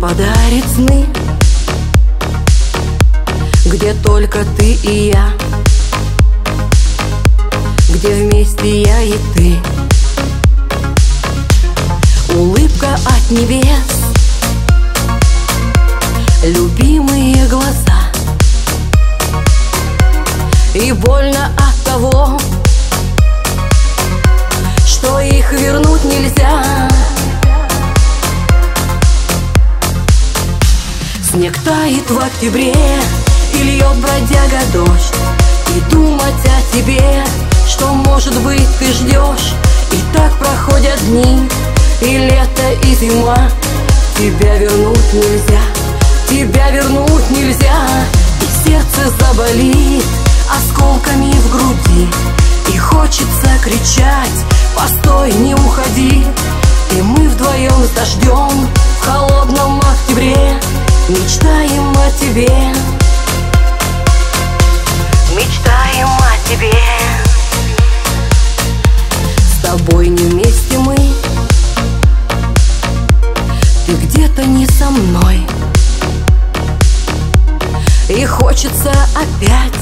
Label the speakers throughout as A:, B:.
A: подарит сны, где только ты и я, где вместе я и ты. Улыбка от небес, любимые глаза, и больно от того, что их вернуть нельзя. Снег тает в октябре, и льет бродяга дождь, и думать о тебе, что, может быть, ты ждешь. И так проходят дни, и лето, и зима. Тебя вернуть нельзя, тебя вернуть нельзя. И сердце заболит осколками в груди, и хочется кричать: постой, не уходи. И мы вдвоем с дождем в холодном октябре мечтаем о тебе, мечтаем о тебе. С тобой не вместе мы, ты где-то не со мной, и хочется опять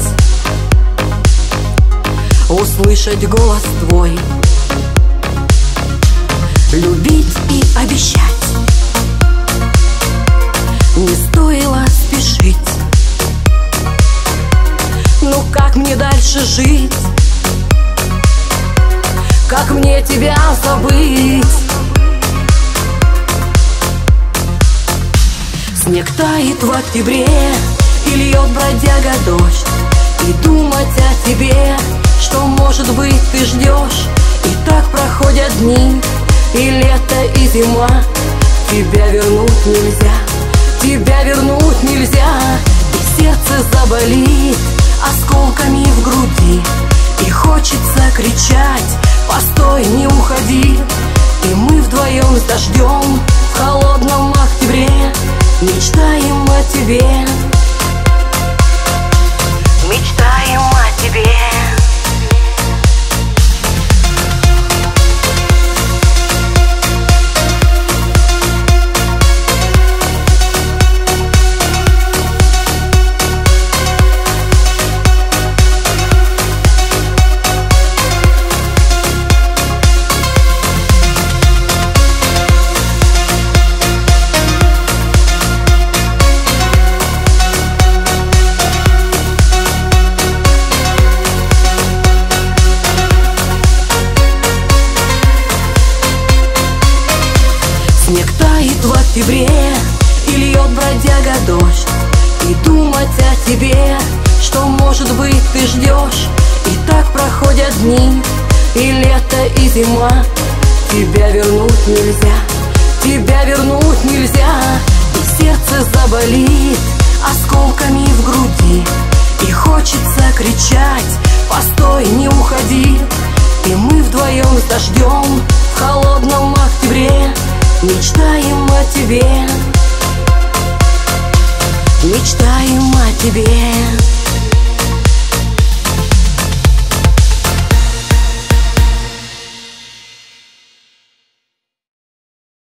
A: услышать голос твой, любить и обещать. Не стоило спешить, ну как мне дальше жить? Как мне тебя забыть? Снег тает в октябре, и льет бродяга дождь, и думать о тебе, что, может быть, ты ждешь. И так проходят дни, и лето, и зима. Тебя вернуть нельзя, тебя вернуть нельзя. И сердце заболит осколками в груди, и хочется кричать: постой, не уходи. И мы вдвоем с дождем в холодном октябре мечтаем о тебе, мечтаем о тебе. Снег тает в октябре, и льет бродяга дождь, и думать о тебе, что, может быть, ты ждешь. И так проходят дни, и лето, и зима. Тебя вернуть нельзя, тебя вернуть нельзя. И сердце заболит осколками в груди, и хочется кричать: постой, не уходи. И мы вдвоем с дождем в холодном октябре мечтаем о тебе, мечтаем о тебе.